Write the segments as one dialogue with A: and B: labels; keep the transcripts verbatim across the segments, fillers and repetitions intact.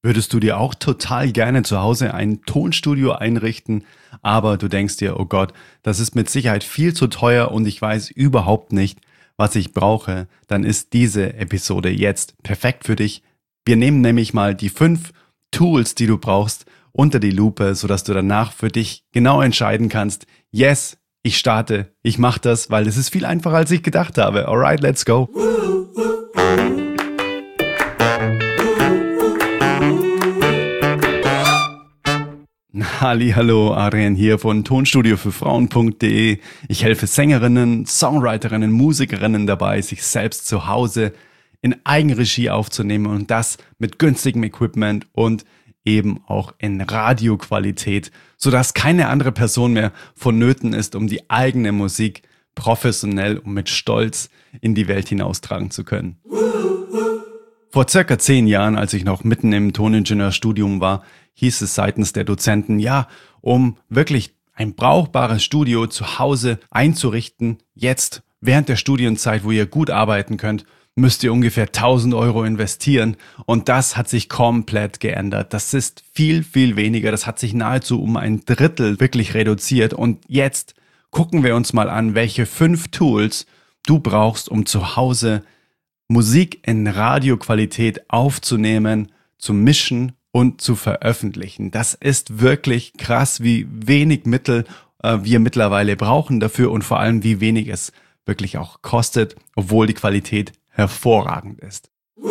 A: Würdest du dir auch total gerne zu Hause ein Tonstudio einrichten, aber du denkst dir, oh Gott, das ist mit Sicherheit viel zu teuer und ich weiß überhaupt nicht, was ich brauche, dann ist diese Episode jetzt perfekt für dich. Wir nehmen nämlich mal die fünf Tools, die du brauchst, unter die Lupe, sodass du danach für dich genau entscheiden kannst, yes, ich starte, ich mache das, weil es ist viel einfacher, als ich gedacht habe. Alright, let's go. Hallihallo, Adrian hier von tonstudio für frauen punkt de. Ich helfe Sängerinnen, Songwriterinnen, Musikerinnen dabei, sich selbst zu Hause in Eigenregie aufzunehmen und das mit günstigem Equipment und eben auch in Radioqualität, sodass keine andere Person mehr vonnöten ist, um die eigene Musik professionell und mit Stolz in die Welt hinaustragen zu können. Vor circa zehn Jahren, als ich noch mitten im Toningenieurstudium war, hieß es seitens der Dozenten, ja, um wirklich ein brauchbares Studio zu Hause einzurichten, jetzt während der Studienzeit, wo ihr gut arbeiten könnt, müsst ihr ungefähr tausend Euro investieren und das hat sich komplett geändert. Das ist viel, viel weniger. Das hat sich nahezu um ein Drittel wirklich reduziert und jetzt gucken wir uns mal an, welche fünf Tools du brauchst, um zu Hause Musik in Radioqualität aufzunehmen, zu mischen und zu veröffentlichen. Das ist wirklich krass, wie wenig Mittel äh, wir mittlerweile brauchen dafür und vor allem, wie wenig es wirklich auch kostet, obwohl die Qualität hervorragend ist.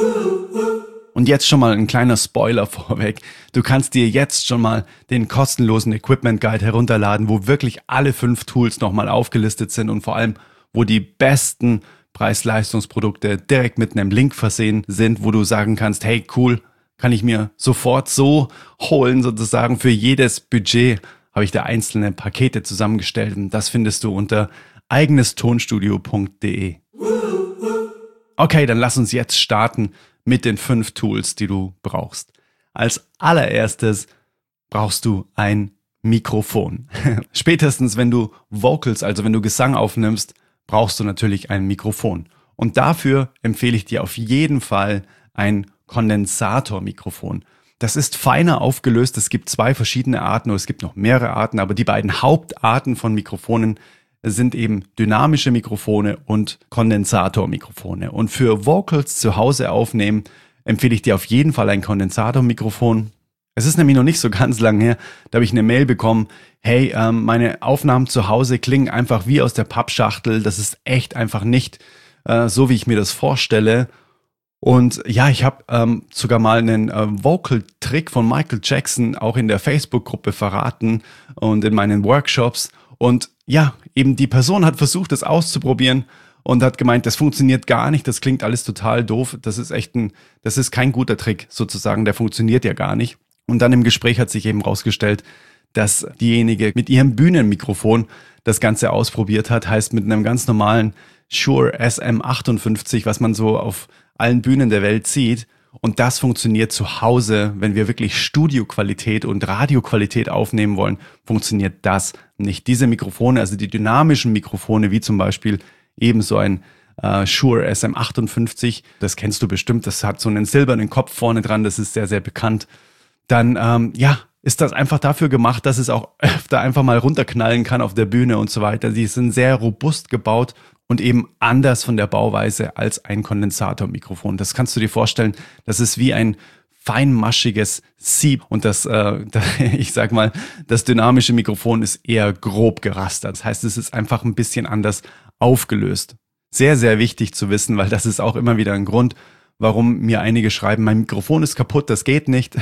A: Und jetzt schon mal ein kleiner Spoiler vorweg. Du kannst dir jetzt schon mal den kostenlosen Equipment Guide herunterladen, wo wirklich alle fünf Tools nochmal aufgelistet sind und vor allem, wo die besten Preis-Leistungsprodukte direkt mit einem Link versehen sind, wo du sagen kannst, hey cool, kann ich mir sofort so holen, sozusagen für jedes Budget habe ich da einzelne Pakete zusammengestellt und das findest du unter eigenes tonstudio punkt de. Okay, dann lass uns jetzt starten mit den fünf Tools, die du brauchst. Als allererstes brauchst du ein Mikrofon. Spätestens, wenn du Vocals, also wenn du Gesang aufnimmst, brauchst du natürlich ein Mikrofon. Und dafür empfehle ich dir auf jeden Fall ein Kondensatormikrofon. Das ist feiner aufgelöst. Es gibt zwei verschiedene Arten oder es gibt noch mehrere Arten, aber die beiden Hauptarten von Mikrofonen sind eben dynamische Mikrofone und Kondensatormikrofone. Und für Vocals zu Hause aufnehmen, empfehle ich dir auf jeden Fall ein Kondensatormikrofon. Es ist nämlich noch nicht so ganz lang her, da habe ich eine Mail bekommen, hey, ähm, meine Aufnahmen zu Hause klingen einfach wie aus der Pappschachtel, das ist echt einfach nicht äh, so, wie ich mir das vorstelle. Und ja, ich habe ähm, sogar mal einen äh, Vocal-Trick von Michael Jackson auch in der Facebook-Gruppe verraten und in meinen Workshops. Und ja, eben die Person hat versucht, das auszuprobieren und hat gemeint, das funktioniert gar nicht, das klingt alles total doof, das ist echt ein, das ist kein guter Trick sozusagen, der funktioniert ja gar nicht. Und dann im Gespräch hat sich eben rausgestellt, dass diejenige mit ihrem Bühnenmikrofon das Ganze ausprobiert hat, heißt mit einem ganz normalen Shure S M achtundfünfzig, was man so auf allen Bühnen der Welt sieht. Und das funktioniert zu Hause, wenn wir wirklich Studioqualität und Radioqualität aufnehmen wollen, funktioniert das nicht. Diese Mikrofone, also die dynamischen Mikrofone, wie zum Beispiel ebenso ein äh, Shure S M achtundfünfzig, das kennst du bestimmt, das hat so einen silbernen Kopf vorne dran, das ist sehr, sehr bekannt. Dann, ähm, ja, ist das einfach dafür gemacht, dass es auch öfter einfach mal runterknallen kann auf der Bühne und so weiter. Die sind sehr robust gebaut und eben anders von der Bauweise als ein Kondensatormikrofon. Das kannst du dir vorstellen, das ist wie ein feinmaschiges Sieb und das, äh, ich sag mal, das dynamische Mikrofon ist eher grob gerastert. Das heißt, es ist einfach ein bisschen anders aufgelöst. Sehr, sehr wichtig zu wissen, weil das ist auch immer wieder ein Grund, warum mir einige schreiben, mein Mikrofon ist kaputt, das geht nicht.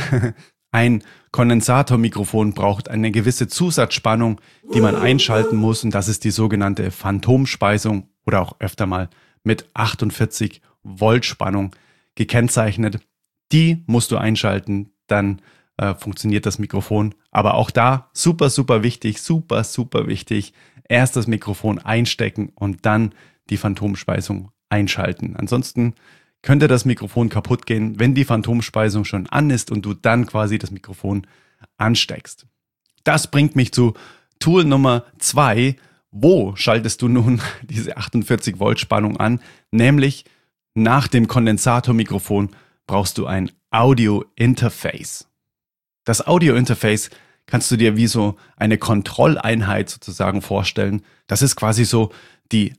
A: Ein Kondensatormikrofon braucht eine gewisse Zusatzspannung, die man einschalten muss und das ist die sogenannte Phantomspeisung oder auch öfter mal mit achtundvierzig Volt Spannung gekennzeichnet. Die musst du einschalten, dann äh, funktioniert das Mikrofon. Aber auch da super, super wichtig, super, super wichtig. Erst das Mikrofon einstecken und dann die Phantomspeisung einschalten. Ansonsten könnte das Mikrofon kaputt gehen, wenn die Phantomspeisung schon an ist und du dann quasi das Mikrofon ansteckst. Das bringt mich zu Tool Nummer zwei. Wo schaltest du nun diese achtundvierzig Volt Spannung an? Nämlich nach dem Kondensatormikrofon brauchst du ein Audio Interface. Das Audio Interface kannst du dir wie so eine Kontrolleinheit sozusagen vorstellen. Das ist quasi so die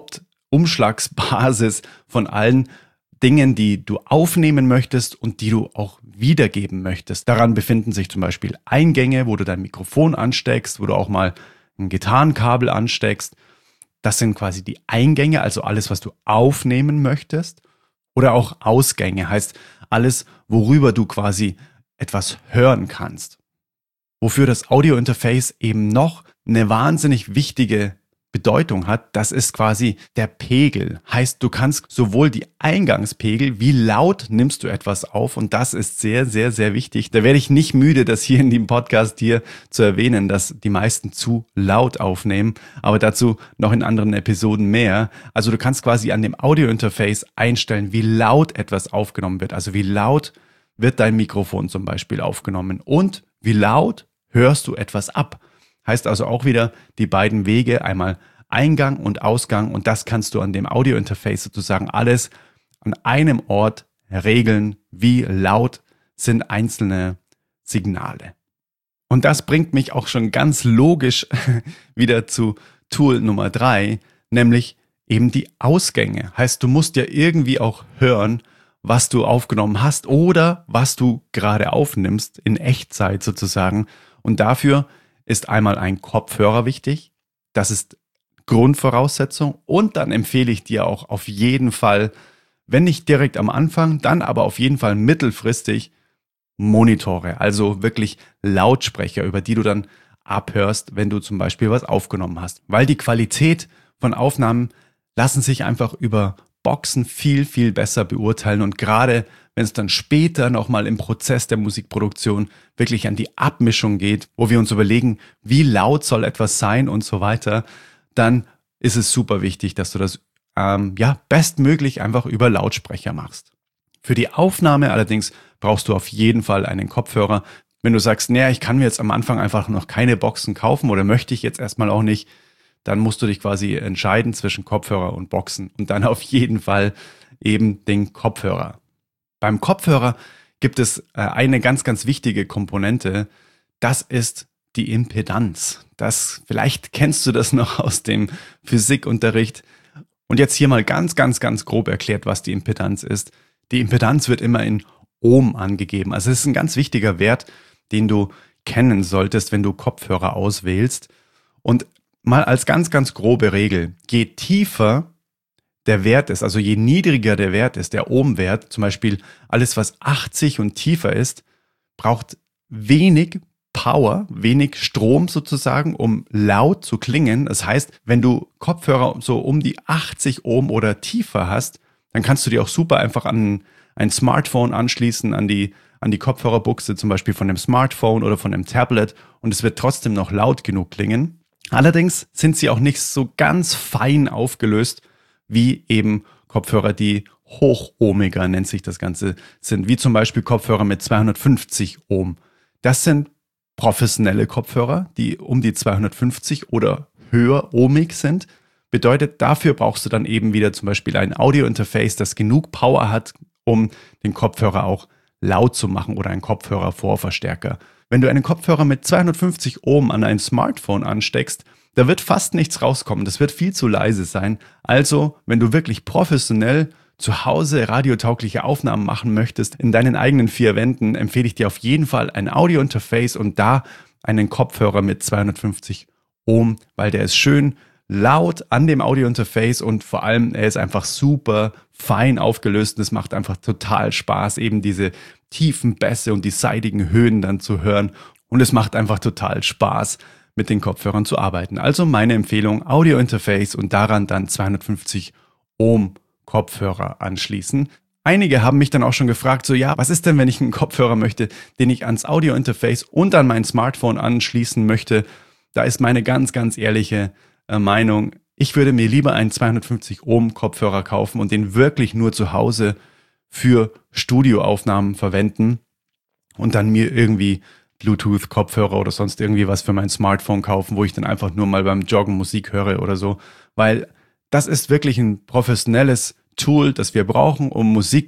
A: Hauptumschlagsbasis von allen Dingen, die du aufnehmen möchtest und die du auch wiedergeben möchtest. Daran befinden sich zum Beispiel Eingänge, wo du dein Mikrofon ansteckst, wo du auch mal ein Gitarrenkabel ansteckst. Das sind quasi die Eingänge, also alles, was du aufnehmen möchtest. Oder auch Ausgänge, heißt alles, worüber du quasi etwas hören kannst. Wofür das Audio-Interface eben noch eine wahnsinnig wichtige Bedeutung hat, das ist quasi der Pegel. Heißt, du kannst sowohl die Eingangspegel, wie laut nimmst du etwas auf, und das ist sehr, sehr, sehr wichtig. Da werde ich nicht müde, das hier in dem Podcast hier zu erwähnen, dass die meisten zu laut aufnehmen, aber dazu noch in anderen Episoden mehr. Also du kannst quasi an dem Audio-Interface einstellen, wie laut etwas aufgenommen wird. Also wie laut wird dein Mikrofon zum Beispiel aufgenommen und wie laut hörst du etwas ab. Heißt also auch wieder die beiden Wege, einmal Eingang und Ausgang, und das kannst du an dem Audio-Interface sozusagen alles an einem Ort regeln, wie laut sind einzelne Signale. Und das bringt mich auch schon ganz logisch wieder zu Tool Nummer drei, nämlich eben die Ausgänge. Heißt, du musst ja irgendwie auch hören, was du aufgenommen hast oder was du gerade aufnimmst, in Echtzeit sozusagen. Und dafür ist einmal ein Kopfhörer wichtig. Das ist Grundvoraussetzung. Und dann empfehle ich dir auch auf jeden Fall, wenn nicht direkt am Anfang, dann aber auf jeden Fall mittelfristig Monitore, also wirklich Lautsprecher, über die du dann abhörst, wenn du zum Beispiel was aufgenommen hast. Weil die Qualität von Aufnahmen lassen sich einfach über Boxen viel, viel besser beurteilen, und gerade wenn es dann später nochmal im Prozess der Musikproduktion wirklich an die Abmischung geht, wo wir uns überlegen, wie laut soll etwas sein und so weiter, dann ist es super wichtig, dass du das ähm, ja bestmöglich einfach über Lautsprecher machst. Für die Aufnahme allerdings brauchst du auf jeden Fall einen Kopfhörer. Wenn du sagst, naja, ich kann mir jetzt am Anfang einfach noch keine Boxen kaufen oder möchte ich jetzt erstmal auch nicht, dann musst du dich quasi entscheiden zwischen Kopfhörer und Boxen und dann auf jeden Fall eben den Kopfhörer. Beim Kopfhörer gibt es äh, eine ganz, ganz wichtige Komponente. Das ist die Impedanz. Das, vielleicht kennst du das noch aus dem Physikunterricht. Und jetzt hier mal ganz, ganz, ganz grob erklärt, was die Impedanz ist. Die Impedanz wird immer in Ohm angegeben. Also es ist ein ganz wichtiger Wert, den du kennen solltest, wenn du Kopfhörer auswählst. Und mal als ganz, ganz grobe Regel, je tiefer der Wert ist, also je niedriger der Wert ist, der Ohmwert, zum Beispiel alles, was achtzig und tiefer ist, braucht wenig Power, wenig Strom sozusagen, um laut zu klingen. Das heißt, wenn du Kopfhörer so um die achtzig Ohm oder tiefer hast, dann kannst du die auch super einfach an ein Smartphone anschließen, an die, an die Kopfhörerbuchse zum Beispiel von dem Smartphone oder von dem Tablet, und es wird trotzdem noch laut genug klingen. Allerdings sind sie auch nicht so ganz fein aufgelöst, wie eben Kopfhörer, die hochohmiger, nennt sich das Ganze, sind, wie zum Beispiel Kopfhörer mit zweihundertfünfzig Ohm. Das sind professionelle Kopfhörer, die um die zweihundertfünfzig oder höher ohmig sind. Bedeutet, dafür brauchst du dann eben wieder zum Beispiel ein Audio-Interface, das genug Power hat, um den Kopfhörer auch laut zu machen, oder einen Kopfhörer-Vorverstärker. Wenn du einen Kopfhörer mit zweihundertfünfzig Ohm an ein Smartphone ansteckst, da wird fast nichts rauskommen. Das wird viel zu leise sein. Also, wenn du wirklich professionell zu Hause radiotaugliche Aufnahmen machen möchtest, in deinen eigenen vier Wänden, empfehle ich dir auf jeden Fall ein Audio-Interface und da einen Kopfhörer mit zweihundertfünfzig Ohm, weil der ist schön laut an dem Audio-Interface und vor allem, er ist einfach super fein aufgelöst und es macht einfach total Spaß, eben diese tiefen Bässe und die seidigen Höhen dann zu hören, und es macht einfach total Spaß, mit den Kopfhörern zu arbeiten. Also meine Empfehlung, Audio-Interface und daran dann zweihundertfünfzig Ohm Kopfhörer anschließen. Einige haben mich dann auch schon gefragt, so ja, was ist denn, wenn ich einen Kopfhörer möchte, den ich ans Audio-Interface und an mein Smartphone anschließen möchte? Da ist meine ganz, ganz ehrliche äh, Meinung, ich würde mir lieber einen zweihundertfünfzig Ohm Kopfhörer kaufen und den wirklich nur zu Hause für Studioaufnahmen verwenden und dann mir irgendwie Bluetooth-Kopfhörer oder sonst irgendwie was für mein Smartphone kaufen, wo ich dann einfach nur mal beim Joggen Musik höre oder so, weil das ist wirklich ein professionelles Tool, das wir brauchen, um Musik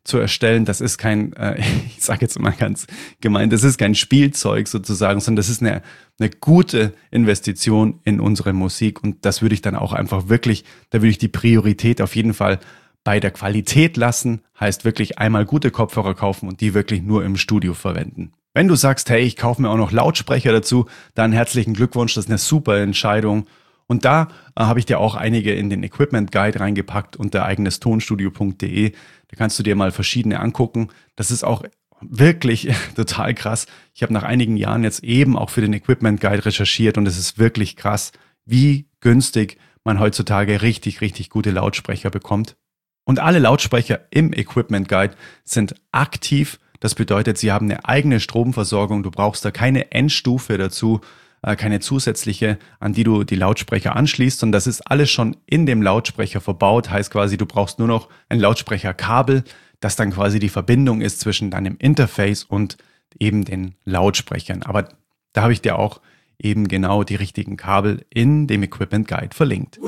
A: zu erstellen, das ist kein, äh, ich sage jetzt mal ganz gemein, das ist kein Spielzeug sozusagen, sondern das ist eine, eine gute Investition in unsere Musik und das würde ich dann auch einfach wirklich, da würde ich die Priorität auf jeden Fall bei der Qualität lassen, heißt wirklich einmal gute Kopfhörer kaufen und die wirklich nur im Studio verwenden. Wenn du sagst, hey, ich kaufe mir auch noch Lautsprecher dazu, dann herzlichen Glückwunsch, das ist eine super Entscheidung. Und da äh, habe ich dir auch einige in den Equipment Guide reingepackt unter eigenes tonstudio punkt de. Da kannst du dir mal verschiedene angucken. Das ist auch wirklich total krass. Ich habe nach einigen Jahren jetzt eben auch für den Equipment Guide recherchiert und es ist wirklich krass, wie günstig man heutzutage richtig, richtig gute Lautsprecher bekommt. Und alle Lautsprecher im Equipment Guide sind aktiv. Das bedeutet, sie haben eine eigene Stromversorgung. Du brauchst da keine Endstufe dazu, keine zusätzliche, an die du die Lautsprecher anschließt. Und das ist alles schon in dem Lautsprecher verbaut. Heißt quasi, du brauchst nur noch ein Lautsprecherkabel, das dann quasi die Verbindung ist zwischen deinem Interface und eben den Lautsprechern. Aber da habe ich dir auch eben genau die richtigen Kabel in dem Equipment Guide verlinkt.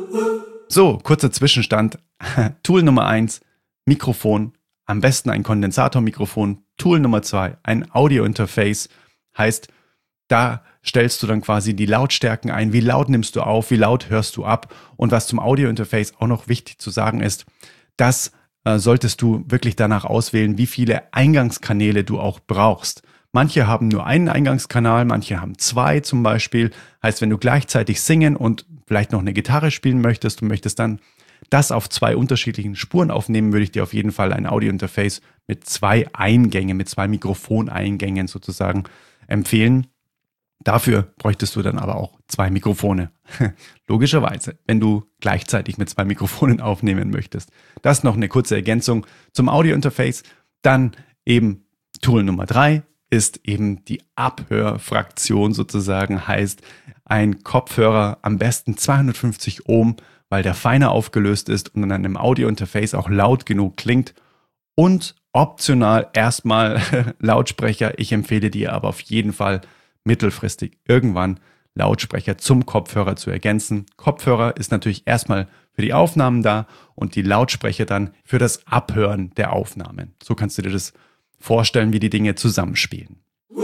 A: So, kurzer Zwischenstand. Tool Nummer eins, Mikrofon. Am besten ein Kondensatormikrofon. Tool Nummer zwei, ein Audio-Interface. Heißt, da stellst du dann quasi die Lautstärken ein. Wie laut nimmst du auf? Wie laut hörst du ab? Und was zum Audio-Interface auch noch wichtig zu sagen ist, das äh, solltest du wirklich danach auswählen, wie viele Eingangskanäle du auch brauchst. Manche haben nur einen Eingangskanal, manche haben zwei zum Beispiel. Heißt, wenn du gleichzeitig singen und vielleicht noch eine Gitarre spielen möchtest und möchtest dann das auf zwei unterschiedlichen Spuren aufnehmen, würde ich dir auf jeden Fall ein Audio-Interface mit zwei Eingängen, mit zwei Mikrofoneingängen sozusagen empfehlen. Dafür bräuchtest du dann aber auch zwei Mikrofone. Logischerweise, wenn du gleichzeitig mit zwei Mikrofonen aufnehmen möchtest. Das noch eine kurze Ergänzung zum Audio-Interface. Dann eben Tool Nummer drei ist eben die Abhörfraktion sozusagen. Heißt, ein Kopfhörer am besten zweihundertfünfzig Ohm, weil der feiner aufgelöst ist und an einem Audio-Interface auch laut genug klingt. Und optional erstmal Lautsprecher. Ich empfehle dir aber auf jeden Fall mittelfristig irgendwann Lautsprecher zum Kopfhörer zu ergänzen. Kopfhörer ist natürlich erstmal für die Aufnahmen da und die Lautsprecher dann für das Abhören der Aufnahmen. So kannst du dir das vorstellen, wie die Dinge zusammenspielen.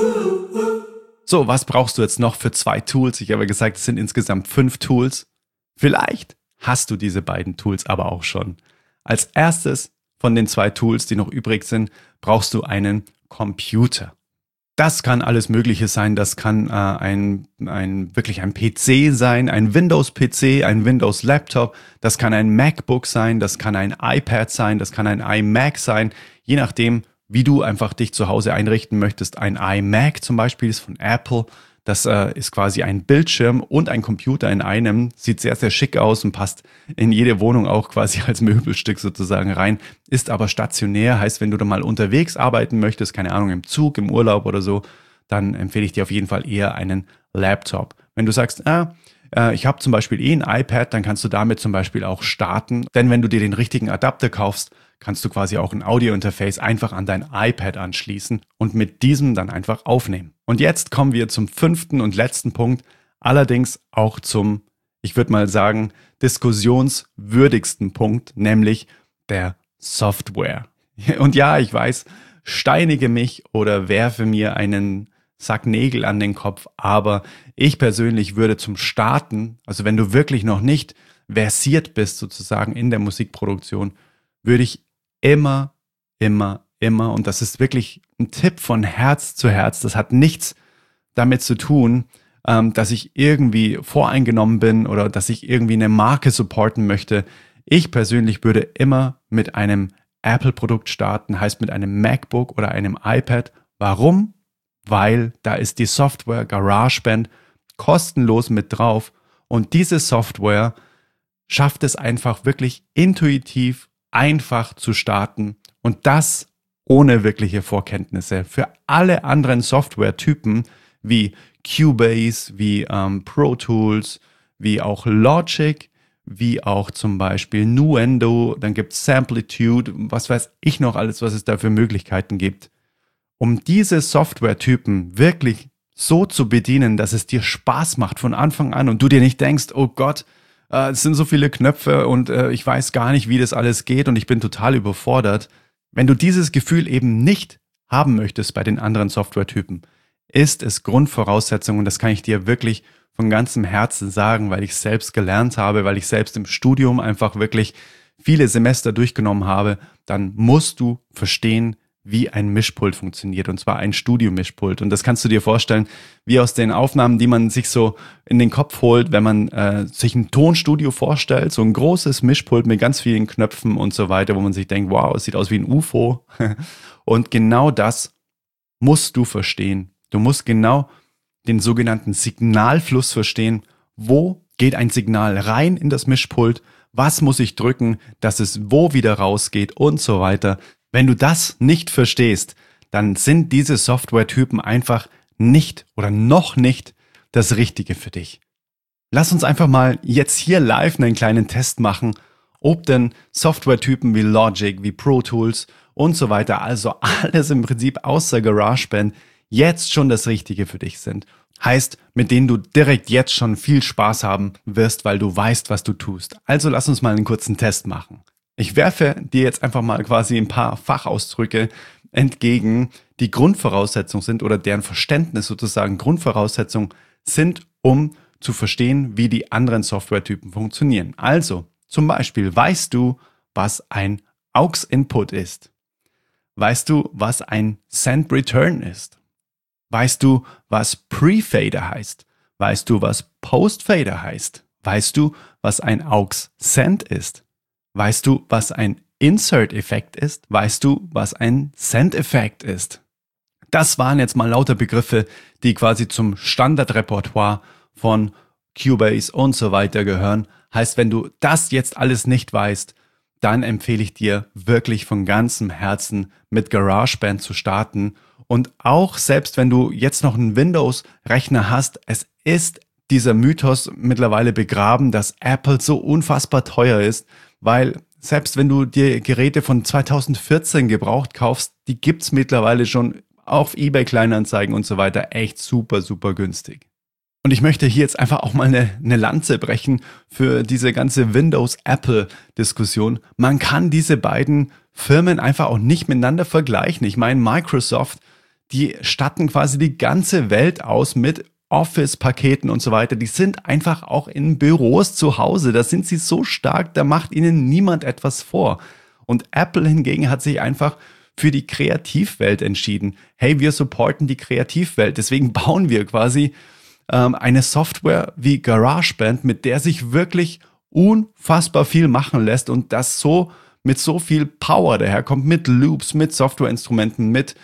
A: So, was brauchst du jetzt noch für zwei Tools? Ich habe gesagt, es sind insgesamt fünf Tools. Vielleicht hast du diese beiden Tools aber auch schon. Als erstes von den zwei Tools, die noch übrig sind, brauchst du einen Computer. Das kann alles Mögliche sein. Das kann äh, ein, ein wirklich ein P C sein, ein Windows-P C, ein Windows-Laptop. Das kann ein MacBook sein, das kann ein iPad sein, das kann ein iMac sein. Je nachdem, wie du einfach dich zu Hause einrichten möchtest. Ein iMac zum Beispiel ist von Apple. Das äh, ist quasi ein Bildschirm und ein Computer in einem. Sieht sehr, sehr schick aus und passt in jede Wohnung auch quasi als Möbelstück sozusagen rein. Ist aber stationär, heißt, wenn du da mal unterwegs arbeiten möchtest, keine Ahnung, im Zug, im Urlaub oder so, dann empfehle ich dir auf jeden Fall eher einen Laptop. Wenn du sagst, ah, äh, ich habe zum Beispiel eh ein iPad, dann kannst du damit zum Beispiel auch starten. Denn wenn du dir den richtigen Adapter kaufst, kannst du quasi auch ein Audio-Interface einfach an dein iPad anschließen und mit diesem dann einfach aufnehmen. Und jetzt kommen wir zum fünften und letzten Punkt, allerdings auch zum, ich würde mal sagen, diskussionswürdigsten Punkt, nämlich der Software. Und ja, ich weiß, steinige mich oder werfe mir einen Sack Nägel an den Kopf, aber ich persönlich würde zum Starten, also wenn du wirklich noch nicht versiert bist sozusagen in der Musikproduktion, würde ich immer, immer, immer, und das ist wirklich ein Tipp von Herz zu Herz, das hat nichts damit zu tun, ähm, dass ich irgendwie voreingenommen bin oder dass ich irgendwie eine Marke supporten möchte. Ich persönlich würde immer mit einem Apple-Produkt starten, heißt mit einem MacBook oder einem iPad. Warum? Weil da ist die Software GarageBand kostenlos mit drauf und diese Software schafft es einfach wirklich intuitiv einfach zu starten und das ohne wirkliche Vorkenntnisse. Für alle anderen Software-Typen wie Cubase, wie ähm, Pro Tools, wie auch Logic, wie auch zum Beispiel Nuendo, dann gibt es Samplitude, was weiß ich noch alles, was es da für Möglichkeiten gibt. Um diese Software-Typen wirklich so zu bedienen, dass es dir Spaß macht von Anfang an und du dir nicht denkst, oh Gott, es sind so viele Knöpfe und äh, ich weiß gar nicht, wie das alles geht und ich bin total überfordert. Wenn du dieses Gefühl eben nicht haben möchtest bei den anderen Softwaretypen, ist es Grundvoraussetzung, und das kann ich dir wirklich von ganzem Herzen sagen, weil ich es selbst gelernt habe, weil ich selbst im Studium einfach wirklich viele Semester durchgenommen habe, dann musst du verstehen, wie ein Mischpult funktioniert, und zwar ein Studiomischpult. Und das kannst du dir vorstellen, wie aus den Aufnahmen, die man sich so in den Kopf holt, wenn man äh, sich ein Tonstudio vorstellt, so ein großes Mischpult mit ganz vielen Knöpfen und so weiter, wo man sich denkt, wow, es sieht aus wie ein U F O. Und genau das musst du verstehen. Du musst genau den sogenannten Signalfluss verstehen. Wo geht ein Signal rein in das Mischpult? Was muss ich drücken, dass es wo wieder rausgeht und so weiter. Wenn du das nicht verstehst, dann sind diese Softwaretypen einfach nicht oder noch nicht das Richtige für dich. Lass uns einfach mal jetzt hier live einen kleinen Test machen, ob denn Softwaretypen wie Logic, wie Pro Tools und so weiter, also alles im Prinzip außer GarageBand, jetzt schon das Richtige für dich sind. Heißt, mit denen du direkt jetzt schon viel Spaß haben wirst, weil du weißt, was du tust. Also lass uns mal einen kurzen Test machen. Ich werfe dir jetzt einfach mal quasi ein paar Fachausdrücke entgegen, die Grundvoraussetzung sind oder deren Verständnis sozusagen Grundvoraussetzung sind, um zu verstehen, wie die anderen Softwaretypen funktionieren. Also, zum Beispiel, weißt du, was ein A U X-Input ist? Weißt du, was ein Send-Return ist? Weißt du, was Pre-Fader heißt? Weißt du, was Post-Fader heißt? Weißt du, was ein A U X-Send ist? Weißt du, was ein Insert-Effekt ist? Weißt du, was ein Send-Effekt ist? Das waren jetzt mal lauter Begriffe, die quasi zum Standardrepertoire von Cubase und so weiter gehören. Heißt, wenn du das jetzt alles nicht weißt, dann empfehle ich dir wirklich von ganzem Herzen mit GarageBand zu starten. Und auch selbst wenn du jetzt noch einen Windows-Rechner hast, es ist dieser Mythos mittlerweile begraben, dass Apple so unfassbar teuer ist, weil selbst wenn du dir Geräte von zweitausendvierzehn gebraucht kaufst, die gibt's mittlerweile schon auf eBay Kleinanzeigen und so weiter echt super, super günstig. Und ich möchte hier jetzt einfach auch mal eine, eine Lanze brechen für diese ganze Windows-Apple-Diskussion. Man kann diese beiden Firmen einfach auch nicht miteinander vergleichen. Ich meine, Microsoft, die statten quasi die ganze Welt aus mit Office-Paketen und so weiter. Die sind einfach auch in Büros zu Hause. Da sind sie so stark, da macht ihnen niemand etwas vor. Und Apple hingegen hat sich einfach für die Kreativwelt entschieden. Hey, wir supporten die Kreativwelt. Deswegen bauen wir quasi ähm, eine Software wie GarageBand, mit der sich wirklich unfassbar viel machen lässt und das so mit so viel Power daherkommt, mit Loops, mit Softwareinstrumenten, mit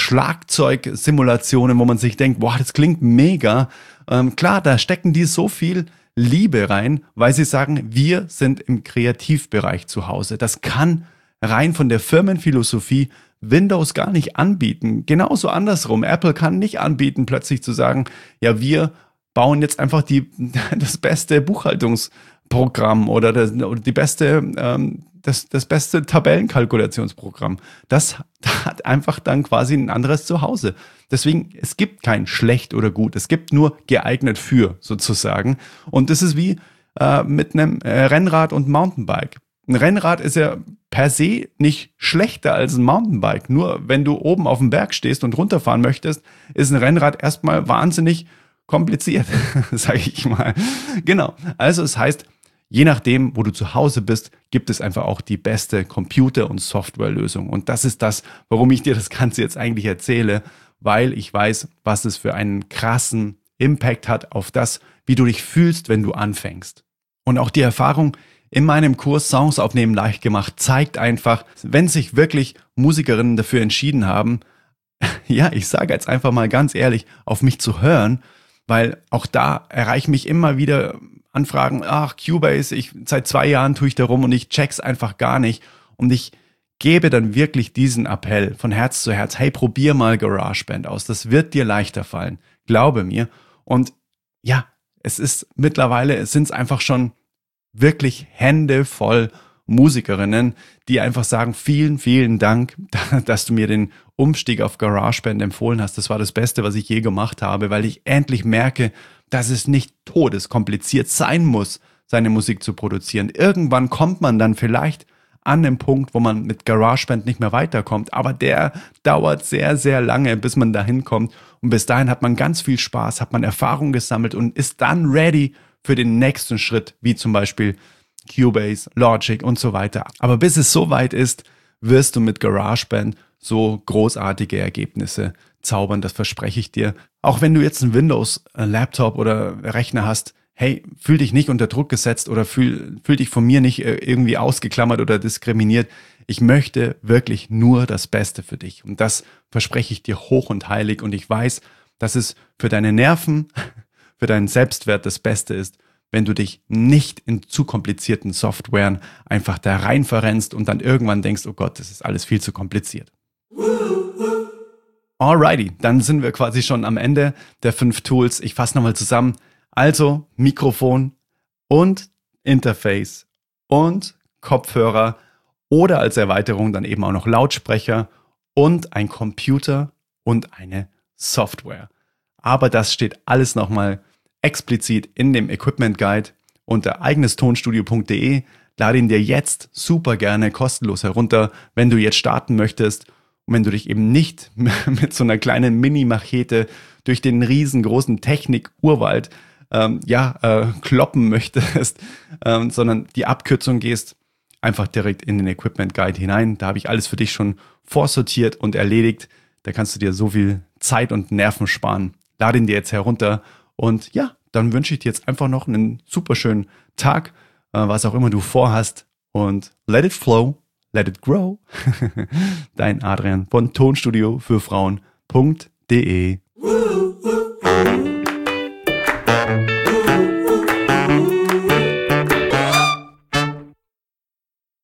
A: Schlagzeugsimulationen, wo man sich denkt, boah, das klingt mega. Ähm, klar, da stecken die so viel Liebe rein, weil sie sagen, wir sind im Kreativbereich zu Hause. Das kann rein von der Firmenphilosophie Windows gar nicht anbieten. Genauso andersrum. Apple kann nicht anbieten, plötzlich zu sagen, ja, wir bauen jetzt einfach die, das beste Buchhaltungsprogramm oder, das, oder die beste, ähm, das, das beste Tabellenkalkulationsprogramm. Das hat einfach dann quasi ein anderes Zuhause. Deswegen, es gibt kein schlecht oder gut. Es gibt nur geeignet für, sozusagen. Und das ist wie äh, mit einem äh, Rennrad und Mountainbike. Ein Rennrad ist ja per se nicht schlechter als ein Mountainbike. Nur wenn du oben auf dem Berg stehst und runterfahren möchtest, ist ein Rennrad erstmal wahnsinnig kompliziert, sage ich mal. Genau. Also es heißt, je nachdem, wo du zu Hause bist, gibt es einfach auch die beste Computer- und Softwarelösung. Und das ist das, warum ich dir das Ganze jetzt eigentlich erzähle, weil ich weiß, was es für einen krassen Impact hat auf das, wie du dich fühlst, wenn du anfängst. Und auch die Erfahrung in meinem Kurs Songs aufnehmen leicht gemacht zeigt einfach, wenn sich wirklich Musikerinnen dafür entschieden haben, ja, ich sage jetzt einfach mal ganz ehrlich, auf mich zu hören, weil auch da erreichen mich immer wieder Anfragen, ach, Cubase, ich, seit zwei Jahren tue ich da rum und ich check's einfach gar nicht. Und ich gebe dann wirklich diesen Appell von Herz zu Herz, hey, probier mal GarageBand aus, das wird dir leichter fallen, glaube mir. Und ja, es ist mittlerweile, es sind es einfach schon wirklich Hände voll Musikerinnen, die einfach sagen, vielen, vielen Dank, dass du mir den Umstieg auf GarageBand empfohlen hast. Das war das Beste, was ich je gemacht habe, weil ich endlich merke, dass es nicht todeskompliziert sein muss, seine Musik zu produzieren. Irgendwann kommt man dann vielleicht an dem Punkt, wo man mit GarageBand nicht mehr weiterkommt. Aber der dauert sehr, sehr lange, bis man dahin kommt. Und bis dahin hat man ganz viel Spaß, hat man Erfahrung gesammelt und ist dann ready für den nächsten Schritt, wie zum Beispiel Cubase, Logic und so weiter. Aber bis es so weit ist, wirst du mit GarageBand so großartige Ergebnisse zaubern, das verspreche ich dir. Auch wenn du jetzt einen Windows-Laptop oder Rechner hast, hey, fühl dich nicht unter Druck gesetzt oder fühl, fühl dich von mir nicht irgendwie ausgeklammert oder diskriminiert. Ich möchte wirklich nur das Beste für dich. Und das verspreche ich dir hoch und heilig. Und ich weiß, dass es für deine Nerven, für deinen Selbstwert das Beste ist, wenn du dich nicht in zu komplizierten Softwaren einfach da rein verrennst und dann irgendwann denkst, oh Gott, das ist alles viel zu kompliziert. Alrighty, dann sind wir quasi schon am Ende der fünf Tools. Ich fasse nochmal zusammen. Also Mikrofon und Interface und Kopfhörer oder als Erweiterung dann eben auch noch Lautsprecher und ein Computer und eine Software. Aber das steht alles nochmal explizit in dem Equipment Guide unter eigenestonstudio punkt de. Lade ihn dir jetzt super gerne kostenlos herunter, wenn du jetzt starten möchtest und wenn du dich eben nicht mit so einer kleinen Mini-Machete durch den riesengroßen Technik-Urwald ähm, ja, äh, kloppen möchtest, ähm, sondern die Abkürzung gehst, einfach direkt in den Equipment Guide hinein. Da habe ich alles für dich schon vorsortiert und erledigt. Da kannst du dir so viel Zeit und Nerven sparen. Lade ihn dir jetzt herunter. Und ja, dann wünsche ich dir jetzt einfach noch einen super schönen Tag, äh, was auch immer du vorhast. Und let it flow, let it grow. Dein Adrian von tonstudio für Frauen punkt de.